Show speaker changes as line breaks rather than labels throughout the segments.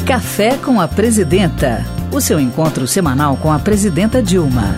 Café com a Presidenta, o seu encontro semanal com a Presidenta Dilma.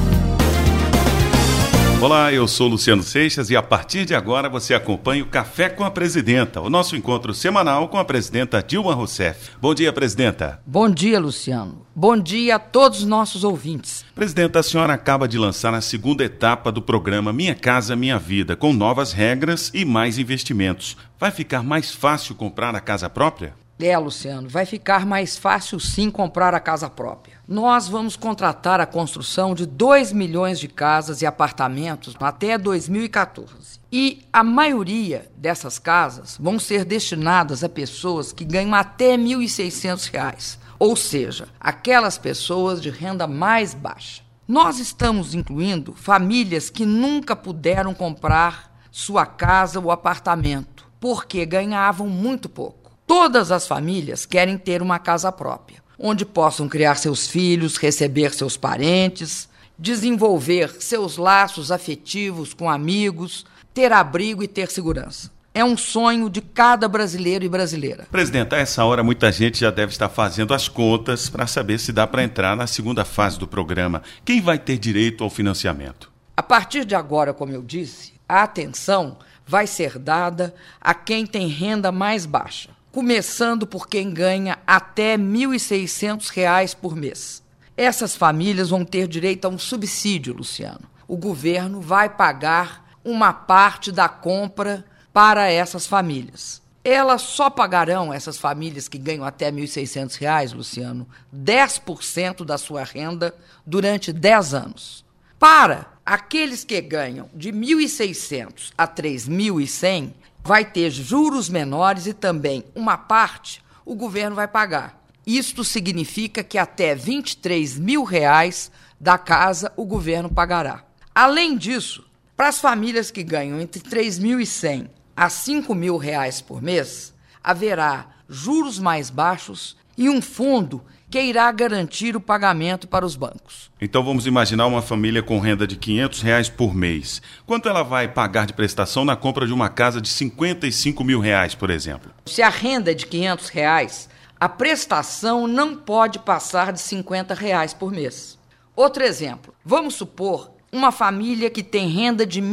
Olá, eu sou Luciano Seixas e a partir de agora você acompanha o Café com a Presidenta, o nosso encontro semanal com a Presidenta Dilma Rousseff. Bom dia, Presidenta.
Bom dia, Luciano. Bom dia a todos os nossos ouvintes.
Presidenta, a senhora acaba de lançar a segunda etapa do programa Minha Casa Minha Vida, com novas regras e mais investimentos. Vai ficar mais fácil comprar a casa própria?
Luciano, vai ficar mais fácil sim comprar a casa própria. Nós vamos contratar a construção de 2 milhões de casas e apartamentos até 2014. E a maioria dessas casas vão ser destinadas a pessoas que ganham até R$ 1.600, ou seja, aquelas pessoas de renda mais baixa. Nós estamos incluindo famílias que nunca puderam comprar sua casa ou apartamento, porque ganhavam muito pouco. Todas as famílias querem ter uma casa própria, onde possam criar seus filhos, receber seus parentes, desenvolver seus laços afetivos com amigos, ter abrigo e ter segurança. É um sonho de cada brasileiro e brasileira.
Presidenta, a essa hora muita gente já deve estar fazendo as contas para saber se dá para entrar na segunda fase do programa. Quem vai ter direito ao financiamento?
A partir de agora, como eu disse, a atenção vai ser dada a quem tem renda mais baixa, começando por quem ganha até R$ 1.600 por mês. Essas famílias vão ter direito a um subsídio, Luciano. O governo vai pagar uma parte da compra para essas famílias. Elas só pagarão, essas famílias que ganham até R$ 1.600, Luciano, 10% da sua renda durante 10 anos. Para aqueles que ganham de R$ 1.600 a R$ 3.100, vai ter juros menores e também uma parte o governo vai pagar. Isto significa que até R$ 23.000 da casa o governo pagará. Além disso, para as famílias que ganham entre R$ 3.100 a R$ 5.000 por mês, haverá juros mais baixos e um fundo que irá garantir o pagamento para os bancos.
Então vamos imaginar uma família com renda de R$ 500 por mês. Quanto ela vai pagar de prestação na compra de uma casa de R$ 55.000, por exemplo?
Se a renda é de R$ 500, a prestação não pode passar de R$ 50 por mês. Outro exemplo, vamos supor uma família que tem renda de R$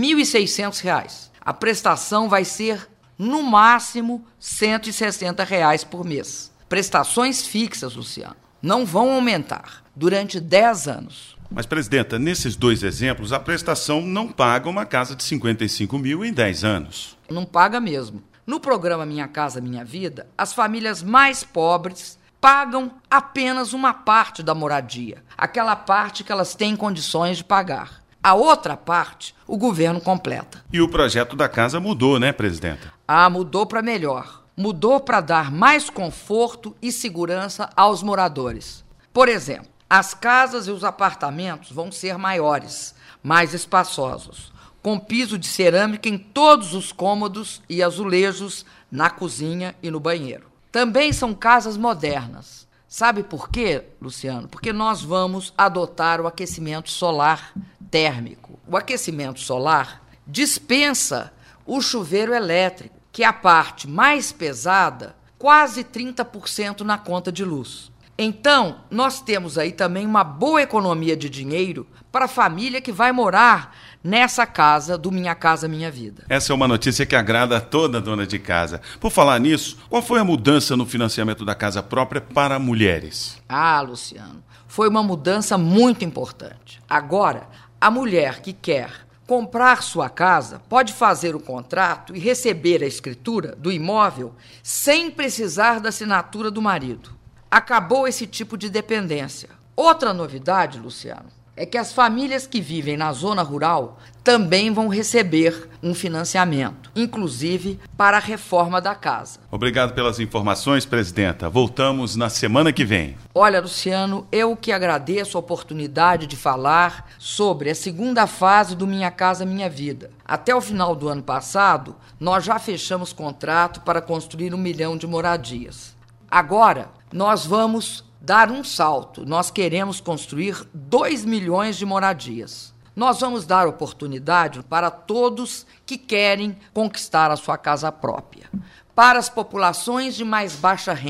1.600. A prestação vai ser, no máximo, R$ 160 por mês. Prestações fixas, Luciano, não vão aumentar durante 10 anos.
Mas, Presidenta, nesses dois exemplos, a prestação não paga uma casa de 55 mil em 10 anos.
Não paga mesmo. No programa Minha Casa Minha Vida, as famílias mais pobres pagam apenas uma parte da moradia, aquela parte que elas têm condições de pagar. A outra parte, o governo completa.
E o projeto da casa mudou, né, Presidenta?
Mudou para melhor. Mudou para dar mais conforto e segurança aos moradores. Por exemplo, as casas e os apartamentos vão ser maiores, mais espaçosos, com piso de cerâmica em todos os cômodos e azulejos na cozinha e no banheiro. Também são casas modernas. Sabe por quê, Luciano? Porque nós vamos adotar o aquecimento solar térmico. O aquecimento solar dispensa o chuveiro elétrico, que é a parte mais pesada, quase 30% na conta de luz. Então, nós temos aí também uma boa economia de dinheiro para a família que vai morar nessa casa do Minha Casa Minha Vida.
Essa é uma notícia que agrada a toda dona de casa. Por falar nisso, qual foi a mudança no financiamento da casa própria para mulheres?
Luciano, foi uma mudança muito importante. Agora, a mulher que quer comprar sua casa pode fazer o contrato e receber a escritura do imóvel sem precisar da assinatura do marido. Acabou esse tipo de dependência. Outra novidade, Luciano, é que as famílias que vivem na zona rural também vão receber um financiamento, inclusive para a reforma da casa.
Obrigado pelas informações, Presidenta. Voltamos na semana que vem.
Olha, Luciano, eu que agradeço a oportunidade de falar sobre a segunda fase do Minha Casa Minha Vida. Até o final do ano passado, nós já fechamos contrato para construir 1 milhão de moradias. Agora, nós vamos dar um salto. Nós queremos construir 2 milhões de moradias. Nós vamos dar oportunidade para todos que querem conquistar a sua casa própria. Para as populações de mais baixa renda,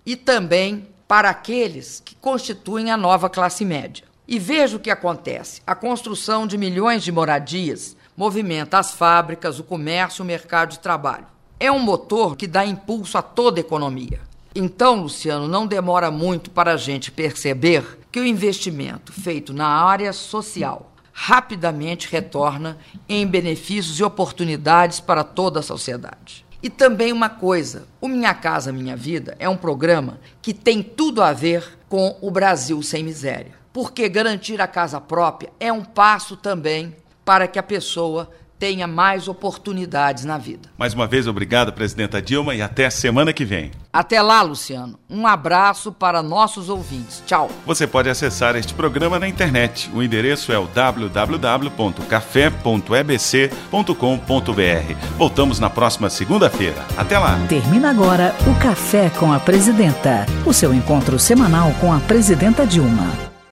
e também para aqueles que constituem a nova classe média. E veja o que acontece. A construção de milhões de moradias movimenta as fábricas, o comércio e o mercado de trabalho. É um motor que dá impulso a toda a economia. Então, Luciano, não demora muito para a gente perceber que o investimento feito na área social rapidamente retorna em benefícios e oportunidades para toda a sociedade. E também uma coisa, o Minha Casa Minha Vida é um programa que tem tudo a ver com o Brasil sem miséria. Porque garantir a casa própria é um passo também para que a pessoa tenha mais oportunidades na vida.
Mais uma vez, obrigado, presidenta Dilma, e até a semana que vem.
Até lá, Luciano. Um abraço para nossos ouvintes. Tchau.
Você pode acessar este programa na internet. O endereço é o www.café.ebc.com.br. Voltamos na próxima segunda-feira. Até lá.
Termina agora o Café com a Presidenta, o seu encontro semanal com a presidenta Dilma.